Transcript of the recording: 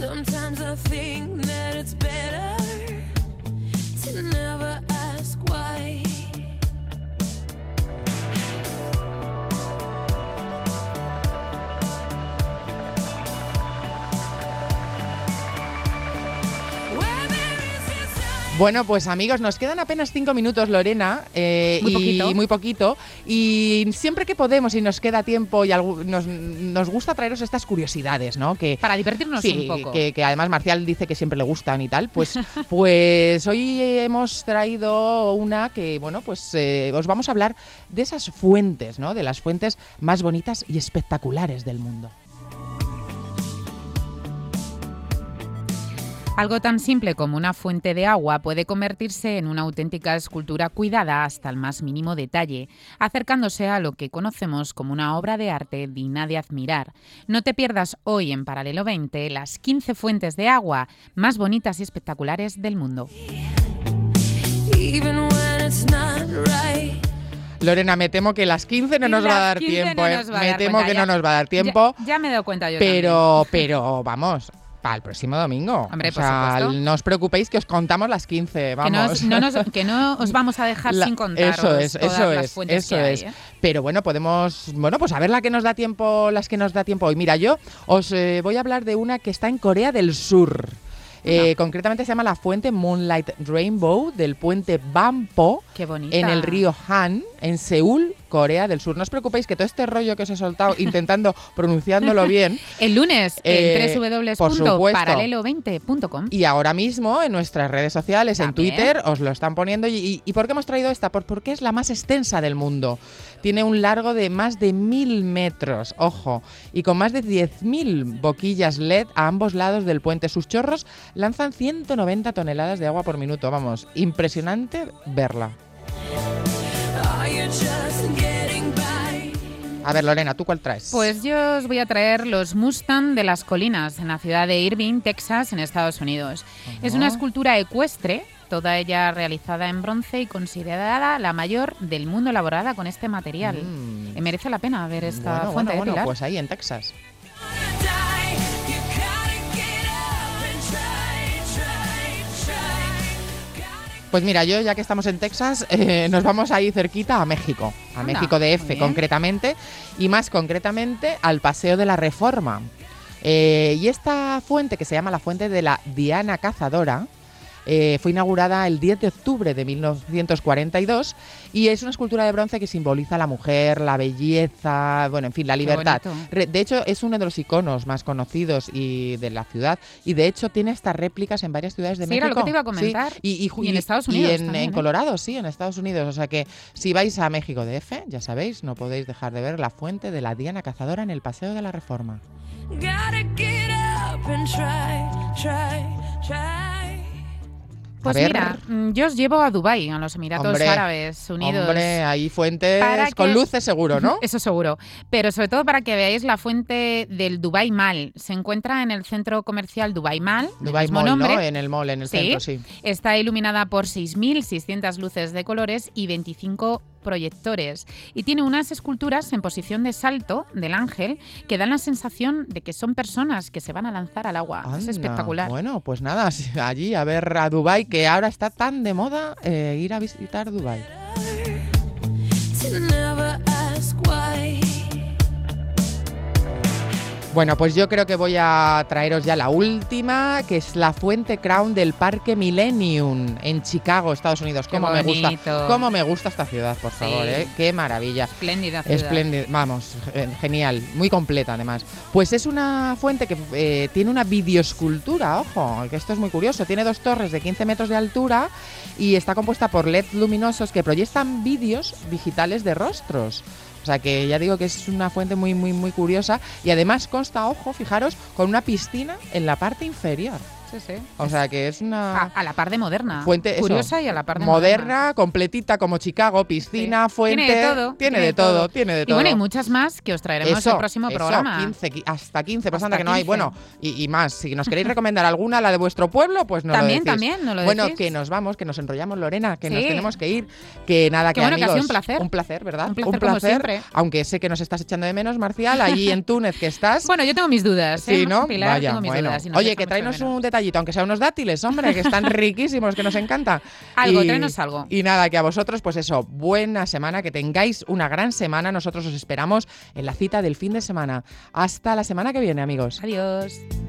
Sometimes I think that it's better to never ask why. Bueno, pues amigos, nos quedan apenas 5 minutos, Lorena, Muy poquito, y siempre que podemos y nos queda tiempo y nos gusta traeros estas curiosidades, ¿no? Que, para divertirnos un poco. Que además Marcial dice que siempre le gustan y tal, pues hoy hemos traído una que, bueno, pues os vamos a hablar de esas fuentes, ¿no? De las fuentes más bonitas y espectaculares del mundo. Algo tan simple como una fuente de agua puede convertirse en una auténtica escultura cuidada hasta el más mínimo detalle, acercándose a lo que conocemos como una obra de arte digna de admirar. No te pierdas hoy en Paralelo 20 las 15 fuentes de agua más bonitas y espectaculares del mundo. Lorena, me temo que las 15 no nos va a dar tiempo. Me temo que no nos va a dar tiempo. Ya me he dado cuenta yo pero vamos... Para el próximo domingo. Hombre, por supuesto. No os preocupéis que os contamos las 15, vamos. Que no os vamos a dejar sin contaros todas las fuentes que hay, ¿eh? Pero bueno, podemos, pues a ver las que nos da tiempo hoy. Mira, yo os voy a hablar de una que está en Corea del Sur. Concretamente se llama la fuente Moonlight Rainbow del puente Bampo. Qué bonita. En el río Han, en Seúl, Corea del Sur. No os preocupéis que todo este rollo que os he soltado intentando pronunciándolo bien. El lunes en www.paralelo20.com. Y ahora mismo en nuestras redes sociales, también. En Twitter, os lo están poniendo. ¿Y por qué hemos traído esta? Porque es la más extensa del mundo. Tiene un largo de más de 1000 metros, ojo, y con más de 10.000 boquillas LED a ambos lados del puente. Sus chorros lanzan 190 toneladas de agua por minuto. Vamos, impresionante verla. A ver, Lorena, ¿tú cuál traes? Pues yo os voy a traer los Mustang de las Colinas, en la ciudad de Irving, Texas, en Estados Unidos. Es una escultura ecuestre, toda ella realizada en bronce y considerada la mayor del mundo elaborada con este material. Merece la pena ver esta fuente de Pilar. Pues ahí en Texas. Pues mira, yo ya que estamos en Texas, nos vamos ahí cerquita a México, México DF concretamente, y más concretamente al Paseo de la Reforma. Y esta fuente, que se llama la Fuente de la Diana Cazadora, fue inaugurada el 10 de octubre de 1942 y es una escultura de bronce que simboliza la mujer, la belleza, bueno, en fin, la libertad. De hecho, es uno de los iconos más conocidos y de la ciudad, y de hecho tiene estas réplicas en varias ciudades de México. Sí, era lo que te iba a comentar. Sí, y en Estados Unidos y en Colorado, sí, en Estados Unidos. O sea que si vais a México DF, ya sabéis, no podéis dejar de ver la Fuente de la Diana Cazadora en el Paseo de la Reforma. Pues mira, yo os llevo a Dubái, a los Emiratos Árabes Unidos. Hombre, hay fuentes con luces seguro, ¿no? Eso seguro. Pero sobre todo para que veáis la fuente del Dubai Mall. Se encuentra en el centro comercial Dubai Mall. Dubai Mall, nombre, ¿no? En el mall, en el centro, sí. Está iluminada por 6.600 luces de colores y 25 proyectores, y tiene unas esculturas en posición de salto del ángel que dan la sensación de que son personas que se van a lanzar al agua. Anda, es espectacular. Bueno, pues nada, allí a ver a Dubái, que ahora está tan de moda ir a visitar Dubái. Bueno, pues yo creo que voy a traeros ya la última, que es la Fuente Crown del Parque Millennium en Chicago, Estados Unidos. Cómo me gusta esta ciudad, por favor, qué maravilla. Espléndida ciudad. Espléndida, vamos, genial, muy completa además. Pues es una fuente que tiene una videoescultura, ojo, que esto es muy curioso. Tiene 2 torres de 15 metros de altura y está compuesta por LED luminosos que proyectan vídeos digitales de rostros. O sea que ya digo que es una fuente muy curiosa, y además consta, ojo, fijaros, con una piscina en la parte inferior. Sí. O sea que es una A la par de moderna. fuente Curiosa y a la par de moderna, completita como Chicago, piscina, fuente. Tiene de todo. Y bueno, y muchas más que os traeremos el próximo programa. Hasta 15, pasando que no 15. hay. Bueno, y más. Si nos queréis recomendar alguna, la de vuestro pueblo, pues no lo decís. También, no lo Bueno, decís. que nos vamos, que nos enrollamos, Lorena, que nos tenemos que ir. Que nada, que bueno, amigos. que ha sido un placer. Un placer, ¿verdad? Un placer como siempre. Aunque sé que nos estás echando de menos, Marcial, allí en Túnez que estás. Bueno, yo tengo mis dudas. Sí, ¿no? Pilar, Vaya, tengo mis bueno. dudas. Y nos Oye, deja que mucho tráenos de menos. un detallito, aunque sean unos dátiles, hombre, que están riquísimos, que nos encanta. Tráenos algo. Y nada, que a vosotros, pues eso, buena semana, que tengáis una gran semana. Nosotros os esperamos en la cita del fin de semana. Hasta la semana que viene, amigos. Adiós.